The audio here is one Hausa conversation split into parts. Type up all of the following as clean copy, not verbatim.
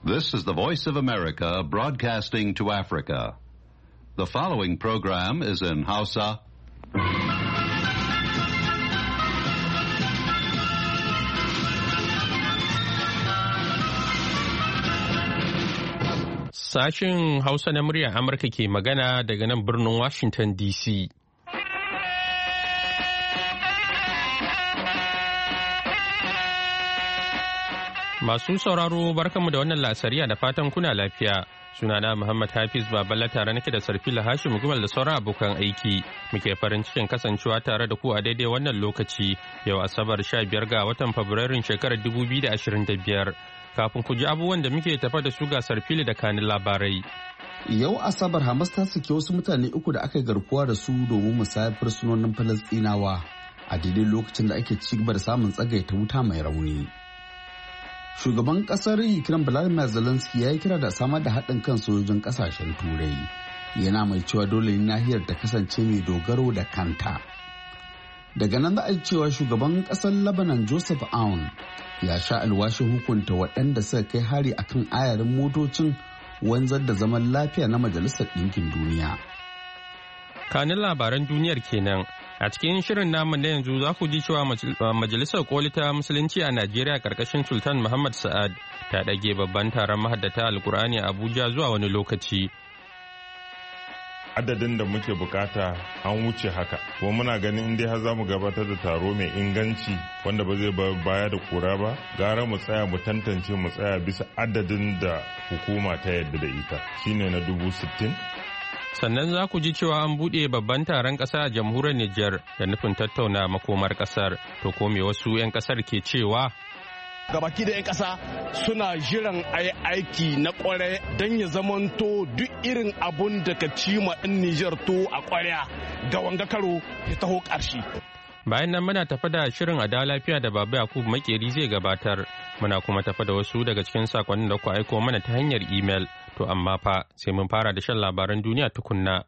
This is the Voice of America broadcasting to Africa. The following program is in Hausa. Sashin Hausa na muryar Amurka ke magana daga nan birnin Washington DC. Masu sauraro barkanmu da wannan lasariya da fatan kuna lafiya. Sunana Muhammad Hafiz Baballa tare nake da Sarfila Hashim Gumal da sauran abokan aiki. Muke farin cikin kasancewa tare da ku a daidai wannan lokaci. Yau Asabar 15 ga watan Fabrairun shekarar 2025. Kafin ku ji abubuwan da muke tafa da su ga Sarfili da kanin labarai. Yau Asabar Hamas ta saki wasu mutane uku da aka garkuwa da su domin musayar fursunonin Falastinawa a daidai lokacin da ake ci gaba da samun tsagaita wuta mai rauni. Shugaban kasar Ukraine Volodymyr Zelensky ya yi kira da samar da haɗin kan sojojin ƙasashen Turai. Yana mai cewa dole ne nahiyar ta kasance mai dogaro da kanta. Daga nan za a cewa shugaban ƙasar Lebanon Joseph Aoun ya sha alwashin hukunta waɗanda suka kai hari akan ayarin motocin wanzar da zaman lafiya na Majalisar Ɗinkin Duniya. Kanin labaran duniyar kenan. A cikin shirin namu na yanzu za ku ji cewa Majalisar Koli ta Musulunci a Najeriya karkashin Sultan Muhammad Sa'ad ta ɗage babban taron mahaddata Alkur'ani a Abuja zuwa wani lokaci. Adadin da muke bukata an wuce haka, kuma muna ganin in dai har za mu gabatar da taro mai inganci wanda ba zai baya da kura ba, gara mu tsaya mu tantance mu tsaya bisa adadin da hukuma ta yadda da ita shine na 60,000. Sannan za ku ji cewa an buɗe babban taron ƙasa a jamhuriyar Nijar da nufin tattauna makomar ƙasar. To ko me wasu 'yan ƙasar ke cewa? Gabaki da 'yan ƙasa suna jiran aiki na ƙwarai don ya zamanto duk irin abun da ka cima in Nijar to a ƙwarya ga wanga karo ya taho ƙarshe. Bayan nan muna tafa da shirin a da lafiya da Baba Yakubu Makeri zai gabatar. Muna kuma tafa da wasu daga cikin sakonnin da ku aiko mana ta hanyar imel. To amma fa sai mun fara da shan labaran duniya tukunna.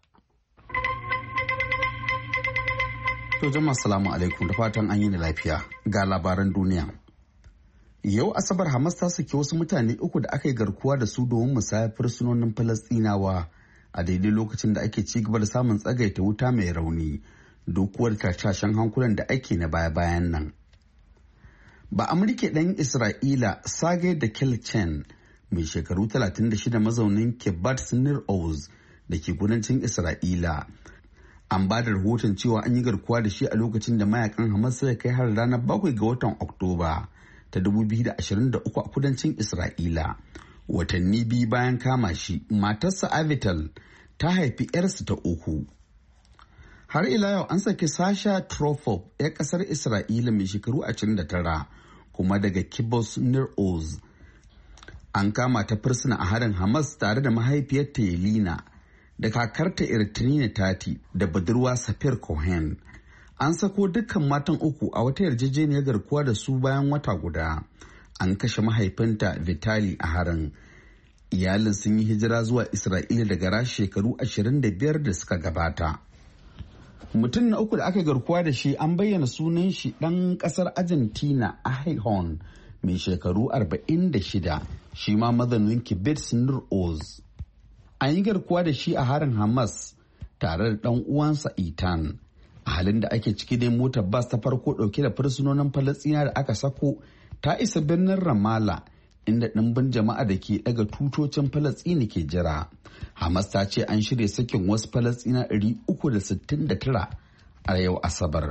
To jama'a salamu alaikum da fatan an yi da lafiya ga labaran duniya. Yau Asabar Hamas ta saki wasu mutane uku da aka yi garkuwa da su domin musayar fursunonin Falastinawa a daidai lokacin da ake ci gaba da samun tsagaita wuta mai rauni. Dokuwar tashashen hankulan da ake na baya-bayan nan. Ba Amurke ɗan Isra'ila Sage da Kilchen mai shekaru 36 mazaunin Kibbutz Nir Oz da ke kudancin Isra'ila. An ba da rahoton cewa an yi garkuwa da shi a lokacin da mayakan Hamas suka kai har ranar 7 ga watan Oktoba ta 2023 a kudancin Isra'ila. Watanni biyu bayan kama shi, matarsa Avital ta haifi 'yarsu ta uku. Har ila yau an saki Sasha Trofop 'yar kasar Isra'ila mai shekaru 29 kuma daga Kibbutz Nir Oz. An kama ta fursuna a harin Hamas tare da mahaifiyarta Yelena da kakarta Irtinina Tati da budurwa Safir Cohen. An sako dukkan matan uku a wata yarjejeniyar garkuwa da su bayan wata guda. An kashe mahaifinta Vitali a harin. Iyalin sun yi hijira zuwa Isra'ila daga Rasha shekaru 25 da suka gabata. Mutum na uku da aka garkuwa da shi an bayyana sunan shi ɗan ƙasar Argentina Ahihon mai shekaru 46 shi ma mazaunin Kibbutz Nir Oz. An yi garkuwa da shi a harin Hamas tare da ɗan uwansa Itan. A halin da ake ciki dai motar bas ta farko ɗauke da fursunonin Falasɗina da aka sako ta isa birnin Ramallah inda ɗimbin jama'a da ke ɗaga tutocin Falasɗina ke jira. Hamas ta ce an shirya sakin wasu Falasɗina 369 a yau Asabar.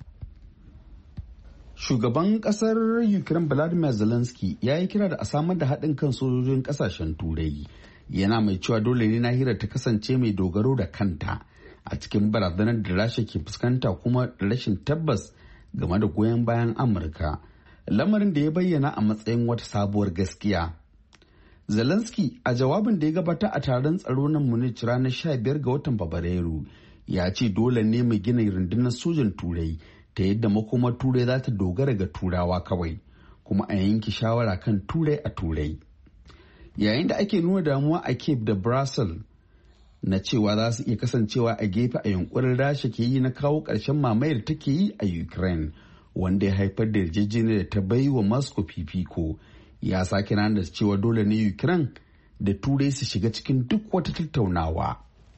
Shugaban kasar Ukraine Volodymyr Zelensky ya yi kira da a samar da haɗin kan sojojin ƙasashen Turai. Yana mai cewa dole ne nahiyar ta kasance mai dogaro da kanta a cikin barazanar da Rasha ke fuskanta kuma da rashin tabbas game da goyon bayan Amurka. Lamarin da ya bayyana a matsayin wata sabuwar gaskiya. Zelensky a jawabin da ya gabata a taron tsaro na Munich ranar 15 ga watan Fabrairu ya ce dole ne mai gina rundunar sojan Turai ta yadda makomar Turai za ta dogara ga Turawa kawai kuma a yanke shawara kan Turai a Turai. Yayin da ake nuna damuwa a Cape da Brussels na cewa za su iya kasancewa a gefe a yunkurin Rasha ke yi na kawo ƙarshen mamayar take yi a Ukraine wanda ya haifar da yarjejeniyar da ta bai wa Moscow fifiko ya sake nan da cewa dole ne Ukraine da Turai su shiga cikin duk wata tattaunawa.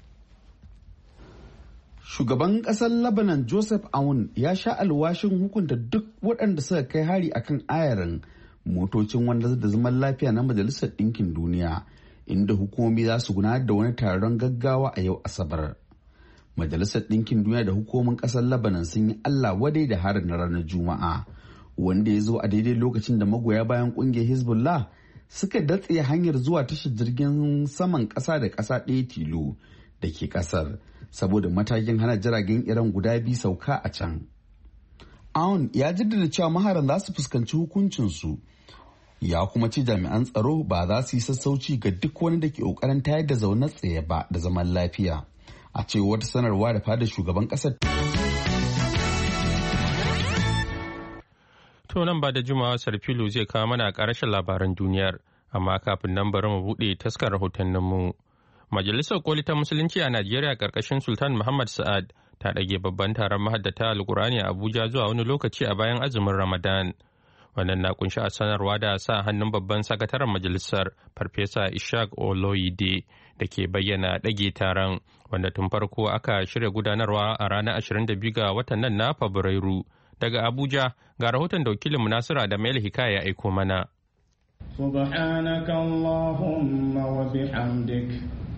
Shugaban ƙasar Lebanon Joseph Aoun ya sha alwashin hukunta duk waɗanda suka kai hari akan ayarin motocin wanda da zaman lafiya na Majalisar Ɗinkin Duniya, inda hukumomi za su gudanar da wani taron gaggawa a yau Asabar. Majalisar Ɗinkin Duniya da hukumomin ƙasar Lebanon sun yi Allah wadai da harin na ranar Juma'a, wanda ya zo a daidai lokacin da magoya bayan ƙungiyar Hezbollah suka datse hanyar zuwa tashar jirgin saman ƙasa da ƙasa ɗaya tilo da ke ƙasar saboda matakin hana jiragen Iran guda biyu sauka a can. Aoun ya jaddada cewa maharan za su fuskanci hukuncinsu, ya kuma ce jami'an tsaro ba za su yi sassauci ga duk wani da ke ƙoƙarin tayar da zaune tsaye ba da zaman lafiya. A ce wata sanarwa da fadar shugaban ƙasar. To nan ba da jimawa Sarfilu zai kawo mana ƙarshen labaran duniyar, amma kafin nan bari mu buɗe taskar rahotanninmu. Majalisar Koli ta Musulunci a Najeriya ƙarƙashin Sultan Muhammad Sa'ad ta ɗage babban taron mahaddata Alƙur'ani a Abuja zuwa wani lokaci a bayan azumin Ramadan. Wannan na kunshi a sanarwa da sa hannun babban sakataren majalisar Farfesa Ishaq Oloyede da ke bayyana ɗage taron, wanda tun farko aka shirya gudanarwa a ranar 22 ga watan nan na Fabrairu. Daga Abuja ga rahoton da wakilin Nasiru Adamu Hikaya ya aiko mana. سبحانك اللهم وبحمدك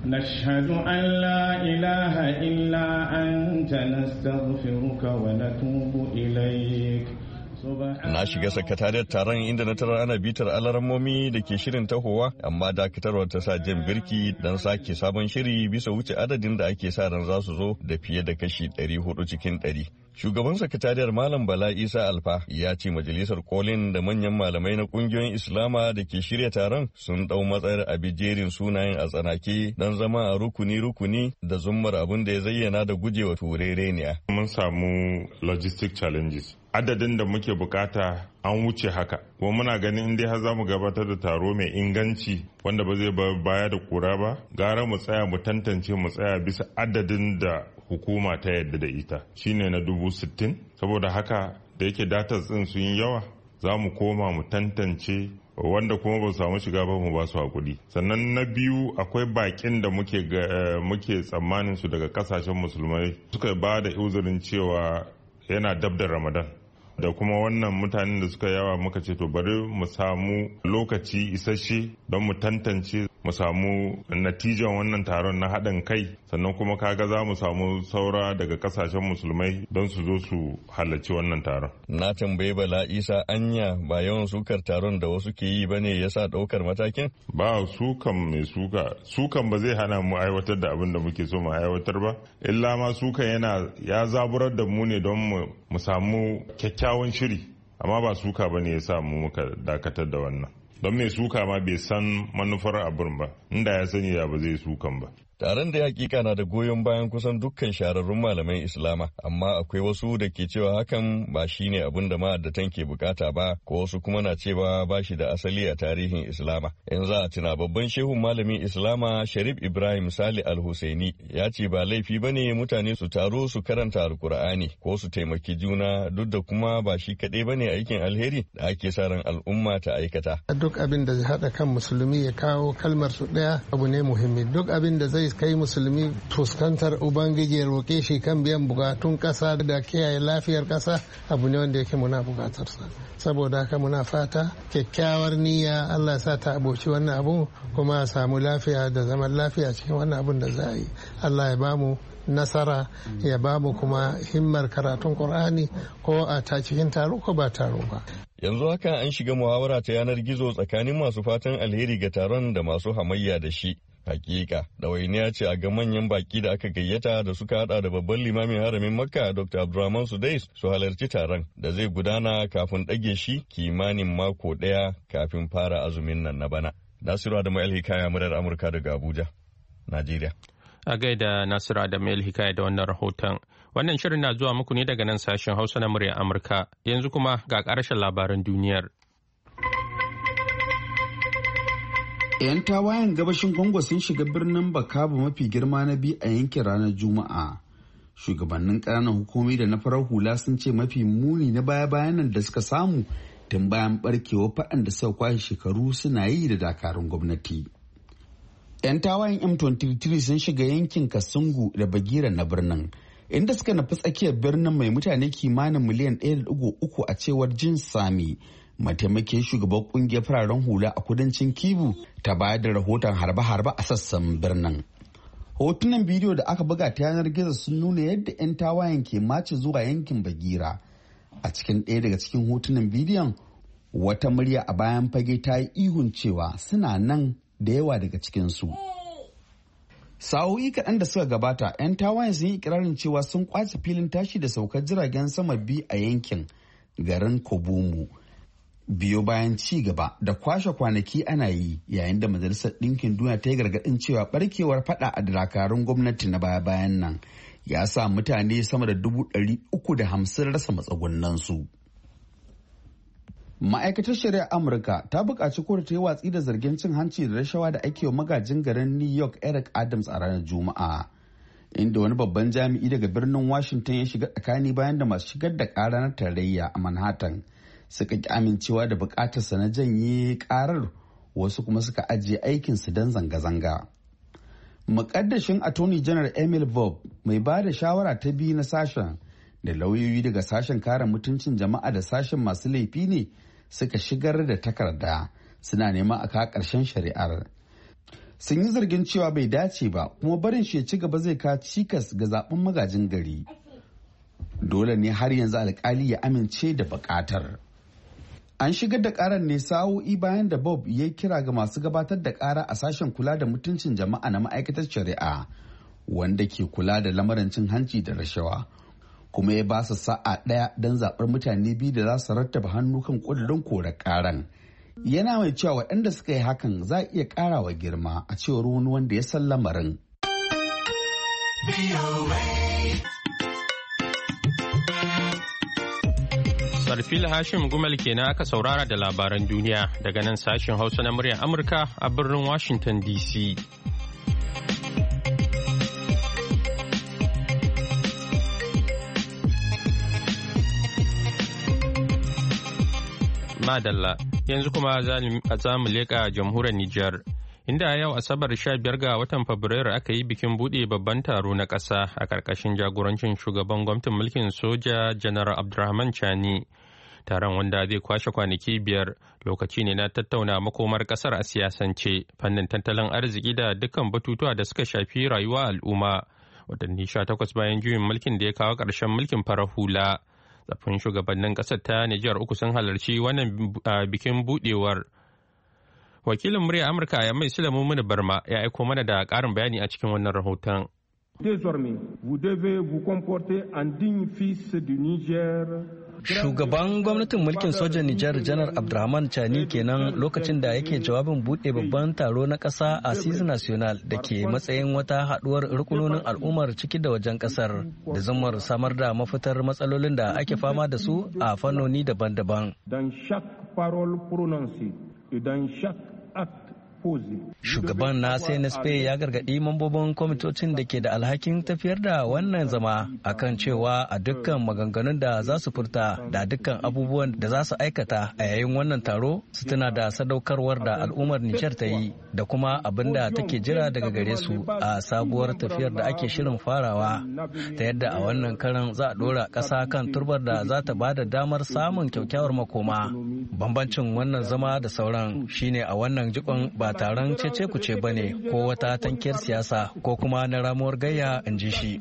نشهد أن لا إله إلا أنت نستغفرك ونتوب إليك. Na shiga sakatariyar taron inda na tarar ana bitar alarammomi da ke shirin tahowa, amma dakatarwar ta sa jan birki don sake sabon shiri bisa wuce adadin da ake sa ran za su zo da fiye da kashi 400 cikin 100. Shugaban sakatariyar Malam Bala Isa Alfa ya ce majalisar kolin da manyan malamai na kungiyoyin Islama da ke shirya taron sun dau matsayar abijerin sunayen a tsanake don zama a rukuni-rukuni da zummar abin da ya zayyana da gujewa turereniya. Mun samu logistic challenges. Adadin da muke bukata an wuce haka, kuma muna ganin in dai har za mu gabatar da taro mai inganci wanda ba zai baya da kura ba, gara mu tsaya mu tantance mu tsaya bisa adadin da hukuma ta yadda da ita shine na 60,000. Saboda haka da yake data din sun yi yawa, za mu koma mu tantance wanda kuma ba su samu shiga ba mu ba su hakuri. Sannan na biyu, akwai bakin da muke tsammanin su daga kasashen musulmai suka ba da uzurin cewa yana dab da Ramadan, da kuma wannan mutanen da suka yawa muka ce to bari mu samu lokaci isasshe don mu tantance mu samu natijan wannan taron na haɗin kai, sannan kuma kaga za mu samu saura daga kasashen musulmai don su zo su halarci wannan taron. Na tambayi Bala Isa anya ba yawan sukar taron da wasu ke yi bane yasa ɗaukar matakin? Ba sukan mai sukan ba zai hana mu aiwatar da abin da muke so mu aiwatar ba, illa ma sukan ya zaburar da mu ne don mu samu kyakkyawan shiri, amma ba suka bane ya sa mu muka dakatar da wannan. Don mai suka ma bai san manufar abin ba, inda ya sani ya ba zai sukan ba. Taron da hakika na da goyon bayan kusan dukkan shahararrun malaman Islama, amma akwai wasu da ke cewa hakan ba shi ne abin da ma'addatan ke bukata ba, ko wasu kuma na cewa ba shi da asali a tarihin Islama. In za a tuna babban shehun malamin Islama Sharif Ibrahim Sali Al-Husaini ya ce ba laifi ba ne mutane su taro su karanta Alkur'ani ko su taimaki juna, duk da kuma ba shi kaɗai ba ne aikin alheri da ake sa ran al'umma ta aikata. Duk abin da zai haɗa kan musulmi ya kawo kalmar su ɗaya abu ne muhimmi. Duk abin da zai kai musulmi fuskantar ubangiji ya roƙe shi kan biyan bukatun ƙasa da kiyaye lafiyar ƙasa abu ne wanda yake muna bukatarsa. Saboda haka muna fata kyakkyawar niyya Allah ya sa ta aboci wannan abu, kuma a samu lafiya da zaman lafiya cikin wannan abun da za a yi. Allah ya bamu nasara, ya bamu kuma himmar karatun Qur'ani ko a ta cikin taro ko ba taro ba. Yanzu haka an shiga muhawara ta yanar gizo tsakanin masu fatan alheri ga taron da masu hamayya da shi. Hakika, ɗawainiya ce a ga manyan baki da aka gayyata da suka hada da babban limamin haramin Makka Dr. Abdulrahman Sudais su halarci taron da zai gudana kafin ɗage shi kimanin mako ɗaya kafin fara azumin nan na bana. Nasiru Adamu Hikaya, murar Amurka daga Abuja, Najeriya. A gaida Nasiru Adamu Hikaya da wannan rahoton. Wannan shirin na zuwa muku ne daga nan sashen Hausa na muryar Amurka. Yanzu kuma ga ƙarshen labaran duniyar. 'Yan tawayen gabashin Congo sun shiga birnin Bukavu mafi girma na biyu a yankin ranar Juma'a. Shugabannin ƙananan hukumi da na farar hula sun ce mafi muni na baya-bayan nan da suka samu tun bayan barkewar faɗan da suka kwashe shekaru suna yi da dakarun gwamnati. 'Yan tawayen M23 sun shiga yankin Kasungu da Bagira na birnin, inda suka nufi tsakiyar birnin mai mutane kimanin miliyan 1.3 a cewar Jin Sami, mataimakin shugaban kungiyar fararen hula a kudancin Kivu, ta bayar da rahoton harbe-harbe a sassan birnin. Hotunan bidiyo da aka buga ta yanar gizo sun nuna yadda 'yan tawayen ke mace zuwa yankin Bagira. A cikin ɗaya daga cikin hotunan bidiyon, wata murya a bayan fage ta yi ihun cewa suna nan da yawa daga cikinsu. Sa'o'i kaɗan da suka gabata, 'yan tawayen sun yi ikirarin cewa sun kwace filin tashi da saukar jiragen sama biyu a yankin garin Kobumu. Biyo bayan ci gaba da kwashe kwanaki ana yi, yayin da Majalisar Ɗinkin Duniya ta yi gargaɗin cewa barkewar faɗa a dakarun gwamnati na baya-bayan nan ya sa mutane sama da 350,000 rasa matsugunansu. Ma'aikatar shari'ar Amurka ta buƙaci kotu ta yi watsi da zargin cin hanci da rashawa da ake wa magajin garin New York Eric Adams a ranar Juma'a, inda wani babban jami'i daga birnin Washington ya shiga tsakani bayan da masu shigar da ƙara na tarayya a Manhattan suka ki amincewa da buƙatarsa na janye ƙarar, wasu kuma suka ajiye aikinsu don zanga-zanga. Muƙaddashin Attorney General Emil Bob, mai ba da shawara ta biyu na sashen, da lauyoyi daga sashen kare mutuncin jama'a da sashen masu laifi ne suka shigar da takarda suna neman a kawo ƙarshen shari'ar. Sun yi zargin cewa bai dace ba, kuma barin shi ya ci gaba zai kawo cikas ga zaben magajin gari. Dole ne har yanzu alkali ya amince da buƙatar. An shigar da ƙarar ne sa'o'i bayan da Bob ya kira ga masu gabatar da ƙara a sashen kula da mutuncin jama'a na ma'aikatar shari'a, wanda ke kula da lamarin cin hanci da rashawa, kuma ya ba su sa'a ɗaya don zaɓar mutane biyu da za su rattaba hannu kan ƙudurin korar ƙaran. Yana mai cewa waɗanda suka yi hakan za a iya ƙara wa girma, a cewar wani wanda ya san lamarin. Sarfil Hashim Gumal kenan aka saurara da labaran duniya daga nan sashen Hausa na muryar Amurka a birnin Washington DC. Madalla, yanzu kuma za mu leƙa jamhuriyar Nijar, inda yau Asabar 15 ga watan Fabrairu aka yi bikin buɗe babban taro na ƙasa a ƙarƙashin jagorancin shugaban gwamnatin mulkin soja Janar Abdurrahman Chani. Taron, wanda zai kwashe kwanaki 5, lokaci ne na tattauna makomar ƙasar a siyasance, fannin tattalin arziki da dukkan batutuwa da suka shafi rayuwa al'umma. Watanni 18 bayan juyin mulkin da ya kawo ƙarshen mulkin farar hula. Tsafin shugabannin ƙasar ta Nijar 3 sun halarci wannan bikin buɗewar. Wakilin murya Amurka ya mai Sulamu Muni Barma ya aiko mana da ƙarin bayani a cikin wannan rahoton. Désormais, vous devez vous comporter en digne fils du Niger. Shugaban gwamnatin mulkin sojan Nijar Janar Abdurrahman Chani kenan lokacin da yake jawabin buɗe babban taro na ƙasa a Assise National da ke matsayin wata haɗuwar rukunonin al'ummar ciki da wajen ƙasar da zumar samar da mafitar matsalolin da ake fama da su a fannoni daban-daban. Dans chaque parole prononcée et dans chaque acte Shugaban na CNSP ya gargaɗi mambobin kwamitocin da ke da alhakin tafiyar da wannan zama akan cewa a dukkan maganganun da za su furta da dukkan abubuwan da za su aikata a yayin wannan taro su tuna da sadaukarwar da al'ummar Nijar ta yi da kuma abin da take jira daga gare su a sabuwar tafiyar da ake shirin farawa, ta yadda a wannan karan za a ɗora ƙasa kan turbar da za ta ba da damar samun kyakkyawar makoma. Bambancin wannan zama da sauran shine a wannan jikon ba taron cece kuce ba ne ko wata tankiyar siyasa ko kuma na ramuwar gayya, in ji shi.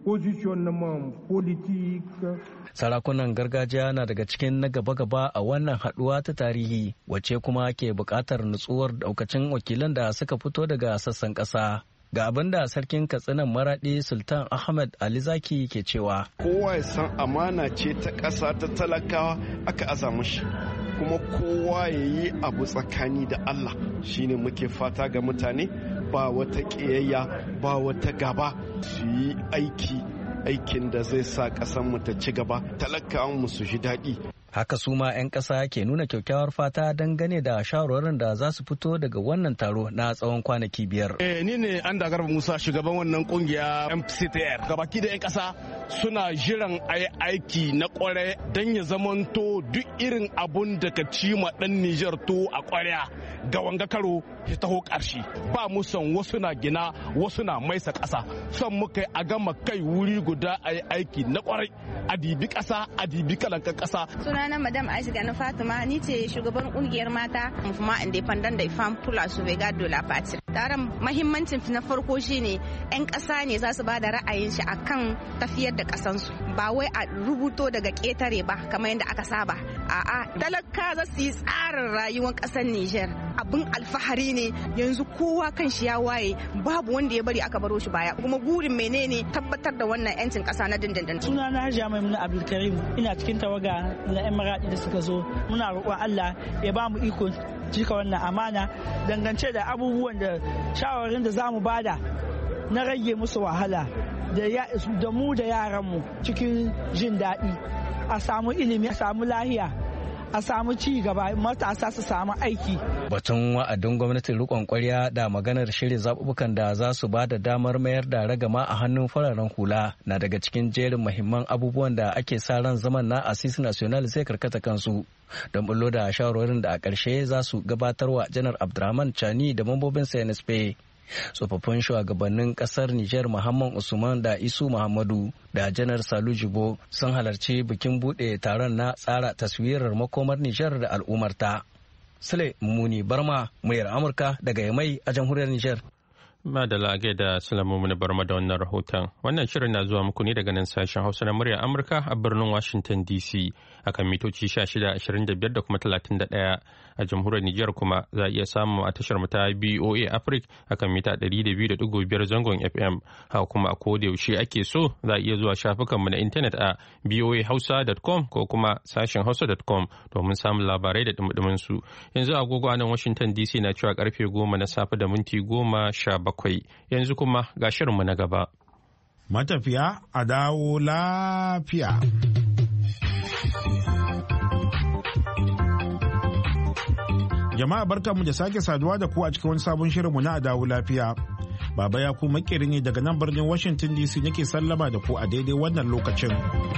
Sarakunan gargajiya na daga cikin na gaba-gaba a wannan haɗuwa ta tarihi, wacce kuma ke buƙatar nutsuwar daukacin wakilan da suka fito daga sassan ƙasa. Ga abin da sarkin Katsinan Maraɗi Sultan Ahmed Ali Zaki ke cewa. Kowa ya san amana ce ta ƙasa ta talakawa aka aza mushi. Kuma kowa ya yi abu tsakani da Allah, shine muke fata ga mutane, ba wata ƙiyayya ba wata gaba, su yi aikin da zai sa ƙasar mu ta ci gaba, talakawan mu su ji daɗi. Haka su ma 'yan ƙasa ke nuna kyakkyawar fata dangane da shawarwarin da za su fito daga wannan taro na tsawon kwanaki 5. Ni ne an Garba Musa, shugaban wannan kungiya MCTR. Gabaki da 'yan ƙasa suna jiran a yi aiki na kwarai don ya zamanto duk irin abun da ka cima ɗan Nijar to a kwarya ga wanga karo ya taho ƙarshe. Ba mu son wasu na gina wasu na maisa ƙasa, son muka a gama kai wuri guda a yi aiki na kwarai a dibi ƙasa a dibi kalankan ƙasa. Sunana Madam Aisha Gani Fatima, ni ce shugaban ƙungiyar mata Mufuma Independent da Ifam Pula Suvega Dola Party. Taron mahimmancin na farko shine 'yan ƙasa ne za su ba da ra'ayin shi akan tafiyar da ƙasansu, ba wai a rubuto daga ƙetare ba kamar yadda aka saba. A'a, talaka za su yi tsarin rayuwar ƙasar Nijar. Abin alfahari ne yanzu kowa kan shi ya waye, babu wanda ya bari aka baro shi baya, kuma gurin menene tabbatar da wannan 'yancin ƙasa na dindindin. Sunana Hajiya Maimuna Abdulkarim, ina cikin tawaga na 'yan maraɗi da suka zo. Muna roƙon Allah ya ba mu iko cika wannan amana dangance da abubuwan da shawarin da za mu bada na rage musu wahala da mu da yaranmu cikin jin daɗi, a samu ilimi, a samu lahiya, a samu ci gaba, matasa su samu aiki. Batun wa'adin gwamnatin rikon kwarya da maganar shirin zaɓuɓɓukan da za su ba da damar mayar da ragama a hannun fararen hula na daga cikin jerin muhimman abubuwan da ake sa ran zaman na Asisi National zai karkata kansu don bullo da shawarwarin da a ƙarshe za su gabatarwa Janar Abdurrahman Chani da mambobin CNSP. Tsofaffin shugabannin kasar Nijar Muhammad Usman da Isu Muhammadu da Janar Salu Jibo sun halarci bikin bude taron na tsara taswirar makomar Nijar da al'ummarta. Sule Muni Barma, muryar Amurka daga Yamai a jamhuriyar Nijar. Madala da Sulamu Muni Barma da wannan rahoton. Wannan shirin na zuwa muku ne daga nan sashen Hausa na muryar Amurka a birnin Washington DC akan mitoci 1625 da kuma 31. A jamhuriyar Nijar kuma za a iya samun a tashar mu ta BOA Africa akan mita 200.5 zangon FM. Haka kuma a koda yaushe ake so za a iya zuwa shafukanmu na intanet a boahausa.com ko kuma sashen hausa.com domin samun labarai da dumudumin su. Yanzu agogo a nan Washington DC na cewa karfe 10 na safe da minti 17. Yanzu kuma ga shirinmu na gaba. Matafiya a dawo lafiya. Jama'a barkanmu da sake saduwa da ku a cikin wani sabon shirinmu na Adawu Lafiya. Baba ya ku makeri ne daga nan birnin Washington DC nake sallama da ku a daidai wannan lokacin.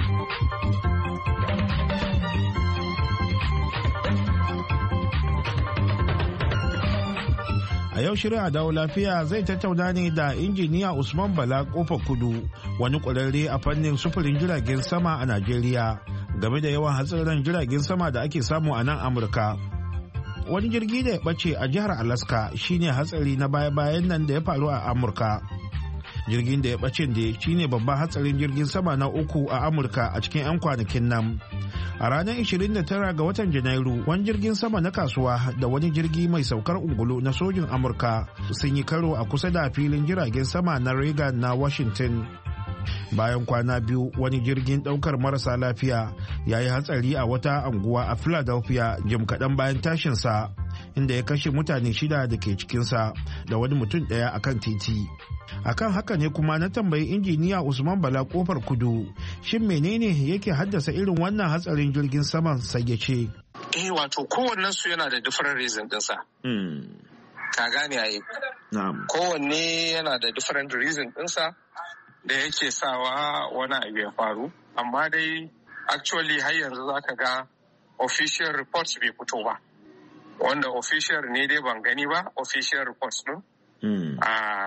A yau shirin Adawu Lafiya zai tattauna ne da injiniya Usman Bala Kofar Kudu, wani ƙwararre a fannin sufurin jiragen sama a Najeriya, game da yawan hatsarin jiragen sama da ake samu a nan Amurka. Wani jirgi da ya ɓace a jihar Alaska shine hatsari na baya-bayan nan da ya faru a Amurka. Jirgin da ya ɓace da shine babban hatsarin jirgin sama na uku a Amurka a cikin 'yan kwanakin nan. A ranar 29 ga watan Janairu, wani jirgin sama na kasuwa da wani jirgi mai saukar ungulu na sojin Amurka sun yi karo a kusa da filin jiragen sama na Reagan na Washington. Bayan kwana biyu, wani jirgin daukar marasa lafiya ya yi hatsari a wata anguwa a Philadelphia jim kaɗan bayan tashinsa, inda ya kashe mutane 6 da ke cikinsa da wani mutum ɗaya a kan titi. Akan haka ne kuma na tambayi injiniya Usman Bala Kofar Kudu, shin menene yake haddasa irin wannan hatsarin jirgin saman, sai ya ce. Wato kowannen su yana da different reason ɗinsa. Ka gane yayi. Kowanne yana da different reason ɗinsa da yake sawa wani abu ya faru, amma dai actually har yanzu za ka ga official reports bai fito ba, wanda official ne dai ban gani ba official reports din.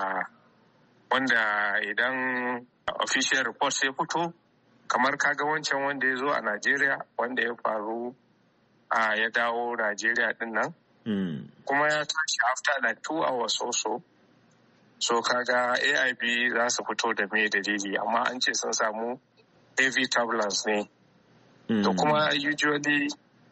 Wanda idan official reports ya fito, kamar kaga wancan wanda ya zo a Najeriya wanda ya faru ya dawo Najeriya din nan, kuma ya tashi after like 2 hours or so kaga AIB za su fito da me dalili, amma an ce sun samu heavy turbulence ne. To kuma usually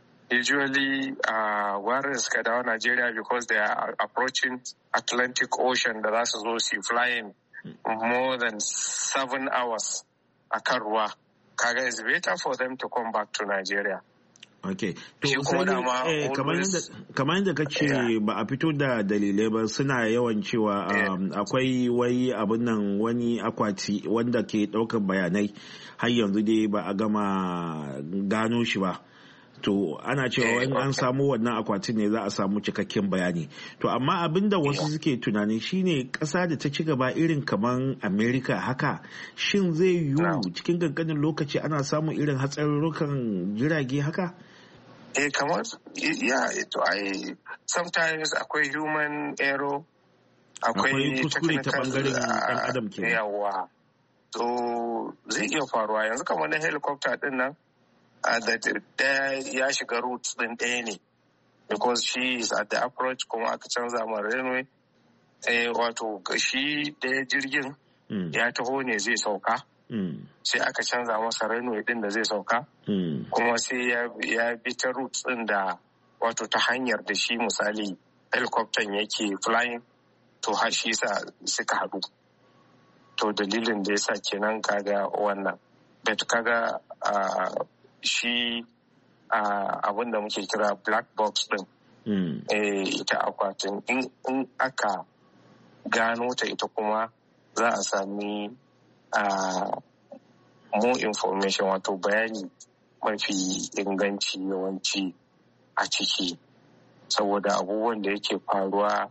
where suka dawo Nigeria because they are approaching Atlantic Ocean da za su zo su flying more than 7 hours a kan ruwa. Kaga it's better for them to come back to Nigeria. Okay. To kamar yadda kace ba a fito da dalilai ba, suna yawan cewa akwai wani akwati wanda ke ɗaukar bayanai har yanzu dai ba a gama gano shi ba. to ana cewa in an samu wannan akwatin ne za a samu cikakken bayani. To amma abin da wasu suke tunani shine ƙasa da ta ci gaba irin kaman America haka, shin zai yiwu cikin kankanin lokaci ana samun irin hatsarurrukan jirage haka? Kamar sometimes akwai human error, akwai kuskure ta bangaren dan adam ke. Yawa, to zai iya faruwa yanzu kamar na helicopter din nan da ya shiga route din ɗaya ne, because she is at the approach kuma aka canza ma runway. Wato shi ɗaya jirgin ya taho ne zai sauka, sai aka canza masa runway din da zai sauka, kuma sai ya bi ta route din da wato ta hanyar da shi misali helicopter yake flying, to har shi sa suka haɗu. To dalilin da yasa kenan kaga wannan, but kaga shi abin da muke kira black box din, ita akwatin in aka gano ta ita kuma za a sami more information, wato bayani mafi inganci yawanci a ciki, saboda abubuwan da yake faruwa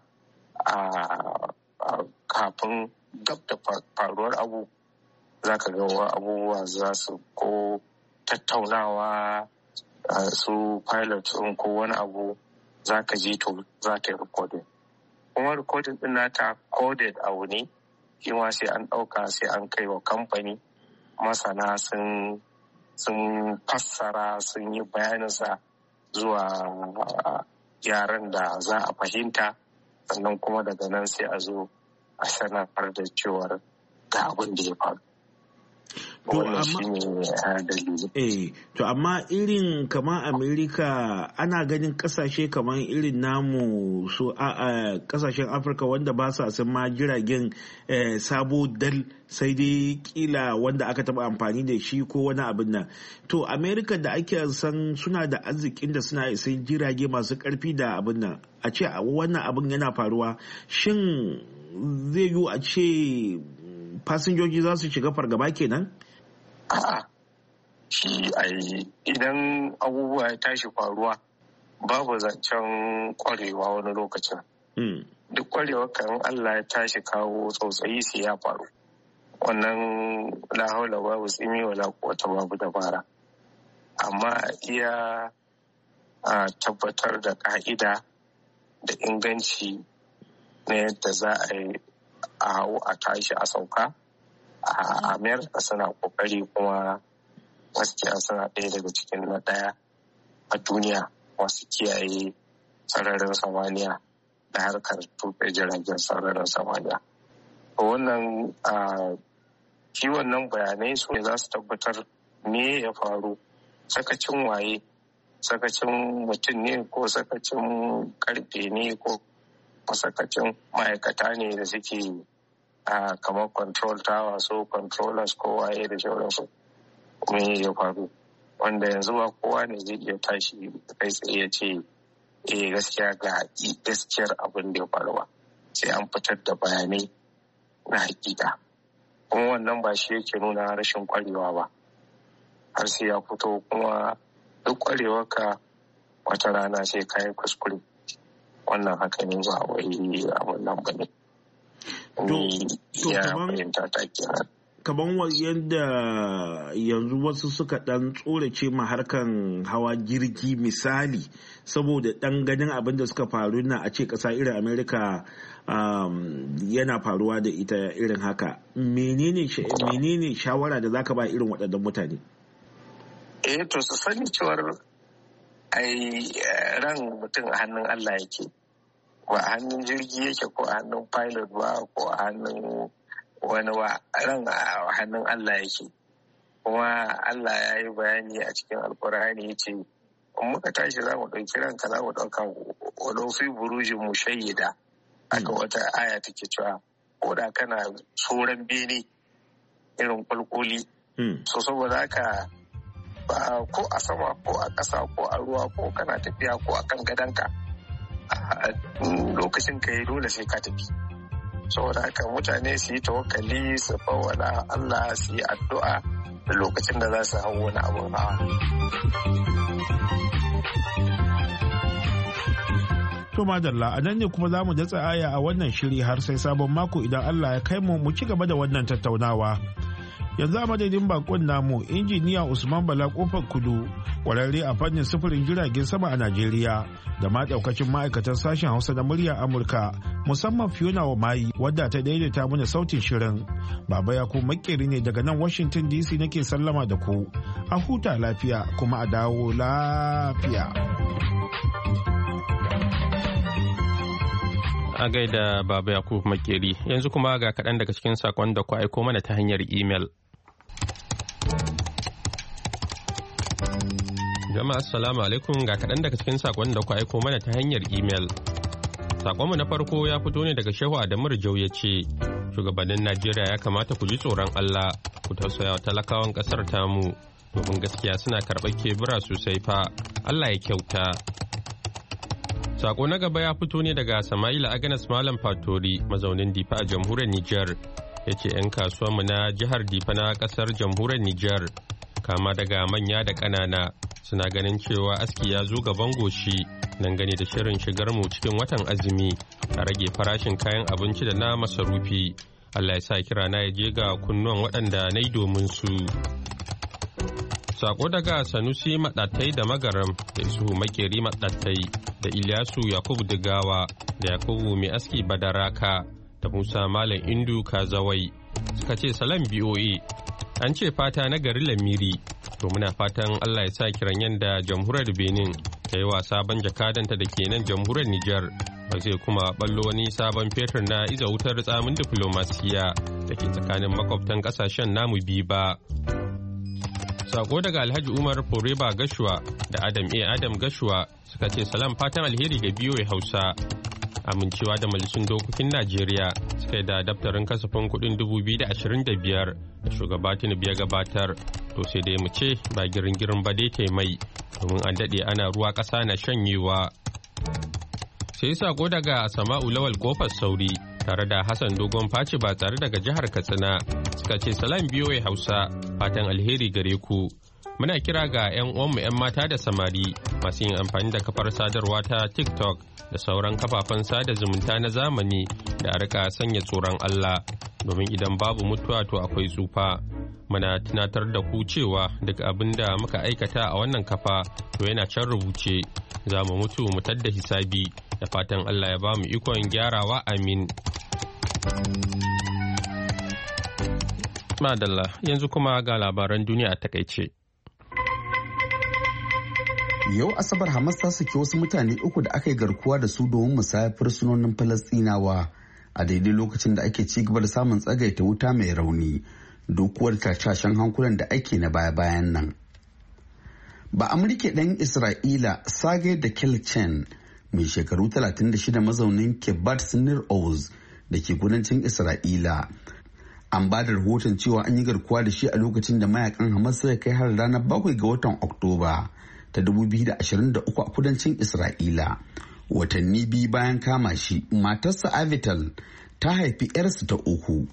kafin gab da faruwar abu za ka ga abubuwa za su ko tattaunawa su pilot ɗin ko wani abu za ka ji to za ta yi recording, kuma recording ɗin nata coded abu ne, shi ma sai an ɗauka sai an kai wa kamfani masana sun fassara sun yi bayaninsa zuwa yaren da za a fahimta, sannan kuma daga nan sai a zo a sanar da cewar ga abin da ya faru. To amma irin kamar Amerika ana ganin kasashe kamar irin namu su kasashen Afirka wanda ba sa sun ma jiragen sabo dal, sai dai kila wanda aka taba amfani da shi ko wani abin nan. To Amerika da ake san suna da arzikin da suna sai jirage masu karfi da abin nan, a ce wannan abin yana faruwa, shin zai yiwu a ce fasinjoji za su shiga fargaba kenan? A'a, shi idan abubuwa ya tashi faruwa babu zancen kwarewa wani lokacin. Duk kwarewa kan Allah ya tashi kawo tsautsayi sai ya faru. Wannan la haula babu tsimi wala quwwata babu dabara. Amma iya tabbatar da ka'ida da inganci na yadda za a yi a hau a tashi a sauka. A Amerika suna kokari, kuma gaskiya suna ɗaya daga cikin na ɗaya a duniya masu kiyaye sararin samaniya da harkar tuƙe jiragen sararin samaniya. Wannan shi wannan bayanai su ne za su tabbatar me ya faru, sakacin waye, sakacin mutum ne ko sakacin karfe ne ko sakacin ma'aikata ne da suke kamar control tower, so controllers ko waye da sauransu, me ya faru, wanda yanzu ba kowa ne zai iya tashi kai tsaye ya ce gaskiya ga gaskiyar abin da ya faru ba, sai an fitar da bayanai na hakika, kuma wannan ba shi yake nuna rashin kwarewa ba, har sai ya fito, kuma duk kwarewarka wata rana sai ka yi kuskure, wannan haka ne ba wai abin nan ba ne. Kaman yadda yanzu wasu suka dan tsorace ma harkan hawa jirgi misali, saboda dan ganin abin da suka faru na a ce kasa irin Amerika yana faruwa da ita irin haka, menene shawara da zaka ba irin waɗannan mutane? To su sani cewar ran mutum a hannun Allah yake, ba a hannun jirgi yake ko a hannun pilot ba ko a hannun wani ba, ran a hannun Allah yake. Kuma Allah ya yi bayani a cikin Alkur'ani ya ce, in muka tashi za mu ɗauki ranka za mu ɗauka wadofi burujin mu shayyida. Aka wata aya take cewa ko da kana tsoron bene irin kulkuli. So saboda haka ko a sama ko a ƙasa ko a ruwa ko kana tafiya ko a kan gadonka, lokacin ka yi dole sai ka tafi. Saboda haka mutane su yi tawakkali, su fawwala Allah, su yi addu'a, lokacin da za su hau wani abun hawa. To madalla a nan ne kuma za mu datsa aya a wannan shiri har sai sabon mako idan Allah ya kai mu ci gaba da wannan tattaunawa. Yanzu a madadin bakon namu injiniya Usman Bala Kofar Kudu, kwararre a fannin sufurin jiragen sama a Najeriya, da ma daukacin ma'aikatan sashen Hausa na muryar Amurka, musamman Fiona wa Mayi wadda ta daidaita mana sautin shirin. Baba ya ku makeri ne daga nan Washington DC nake sallama da ku. A huta lafiya kuma a dawo lafiya. A gaida Baba Yakub Makeri, yanzu kuma ga kaɗan daga cikin sakon da ku aiko mana ta hanyar imel. Jama'a assalamu alaikum, ga kaɗan daga cikin sakon da ku aiko mana ta hanyar imel. Sakonmu na farko ya fito ne daga Shehu Adamu Rijau ya ce, shugabannin Najeriya ya kamata ku ji tsoron Allah, ku tausaya wa talakawan ƙasar tamu, domin gaskiya suna karɓar kebura sosai fa, Allah ya kyauta. Sako na gaba ya fito ne daga Sama'ila Agnes Malam Fatori, mazaunin Difa a jamhuriyar Nijar. Ya ce 'yan kasuwanmu na jihar Difa na kasar jamhuriyar Nijar, kama daga manya da ƙanana, suna ganin cewa aski ya zo gaban goshi nan gane da shirin shigar mu cikin watan azumi a rage farashin kayan abinci da na masarufi. Allah ya sa kira na ya je ga kunnuwan waɗanda na yi domin su. Sako daga Sanusi Maɗatai da Magaram da Isuhu Makeri Maɗatai da Ilyasu Yakubu Digawa da Yakubu Mai Aski Badaraka da Musa Malam Indu Kazawai suka ce salam BOA. An ce fata na gari Lamiri, to muna fatan Allah ya sa kiran yanda jamhuriyar Benin ta yi wa sabon jakadanta da ke nan jamhuriyar Nijar ba zai kuma ballo wani sabon fetur na iza wutar tsamin diflomasiya da ke tsakanin makwabtan kasashen namu biyu ba. Sako daga Alhaji Umar Foreba Gashuwa da Adam Adam Gashuwa suka ce salam fatan alheri ga BOA Hausa. Amincewa da majalisun dokokin Najeriya suka da daftarin kasafin kudin 2025 da shugaba Tinubu ya gabatar, to sai dai mu ce ba girin ba dai ke mai, domin an daɗe ana ruwa ƙasa na shanyewa. Sai sako daga Sama'u Lawal Kofar Sauri tare da Hassan Dogon Faci ba tare daga jihar Katsina suka ce salam BOA Hausa, fatan alheri gare ku. Muna kira ga 'yan uwanmu 'yan mata da samari masu yin amfani da kafar sadarwa ta TikTok da sauran kafafen sada zumunta na zamani da a rika sanya tsoron Allah, domin idan babu mutuwa to akwai tsufa. Muna tunatar da ku cewa duk abin da muka aikata a wannan kafa to yana can rubuce, za mu mutu mu tadda hisabi, da fatan Allah ya ba mu ikon gyarawa, amin. Madalla, yanzu kuma ga labaran duniya a takaice. Yau Asabar Hamas ta saki wasu mutane uku da aka yi garkuwa da su domin musayar fursunonin Falastinawa a daidai lokacin da ake ci gaba da samun tsagaita wuta mai rauni, dokuwar tashashen hankulan da ake na baya-bayan nan. Ba Amurka ɗan Isra'ila Sage da Kilchen mai shekaru 36 mazaunin Kibbutz Sinir Oz da ke kudancin Isra'ila. An ba da rahoton cewa an yi garkuwa da shi a lokacin da mayakan Hamas suka kai har ranar 7 ga watan Oktoba ta 2023 a kudancin Isra'ila. Watanni biyu bayan kama shi, matarsa Avital ta haifi 'yarsu ta uku.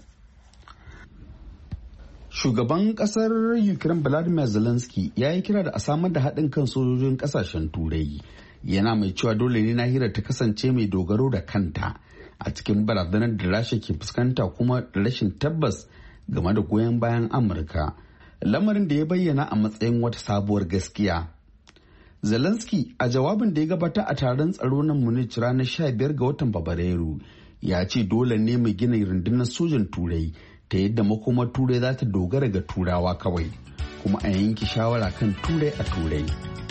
Shugaban kasar Ukraine Volodymyr Zelensky ya yi kira da a samar da haɗin kan sojojin ƙasashen Turai. Yana mai cewa dole ne nahiyar ta kasance mai dogaro da kanta a cikin barazanar da Rasha ke fuskanta kuma da rashin tabbas game da goyon bayan Amurka. Lamarin da ya bayyana a matsayin wata sabuwar gaskiya. Zelensky a jawabin da ya gabata a taron tsaro na Munich ranar 15 ga watan Fabrairu ya ce dole ne mu gina rundunar sojan Turai ta yadda makomar Turai za ta dogara ga Turawa kawai, kuma a yanke shawara kan Turai a Turai.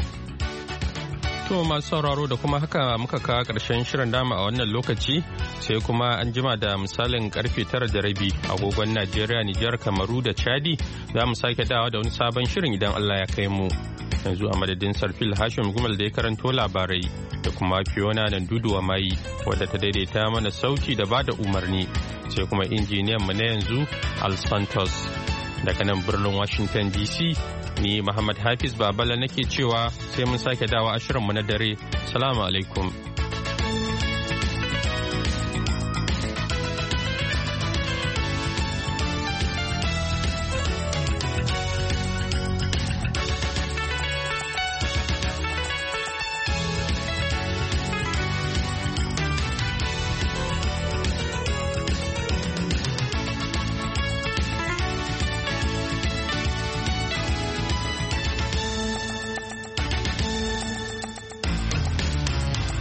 To masu sauraro da kuma haka muka kawo ƙarshen shirin dama a wannan lokaci, sai kuma an jima da misalin karfe 9:30 agogon Najeriya, Nijar, Kamaru da Chadi za mu sake dawa da wani sabon shirin idan Allah ya kai mu. Yanzu a madadin Sarfil Hashim Gumal da ya karanto labarai da kuma Fiona nan duduwa mai wadda ta daidaita mana sauti da bada umarni, sai kuma injiniyan mu na yanzu Al Santos. Daga nan birnin Washington DC, ni Muhammad Hafiz Babala nake cewa sai mun sake dawa a shirinmu na dare. Salamu alaikum.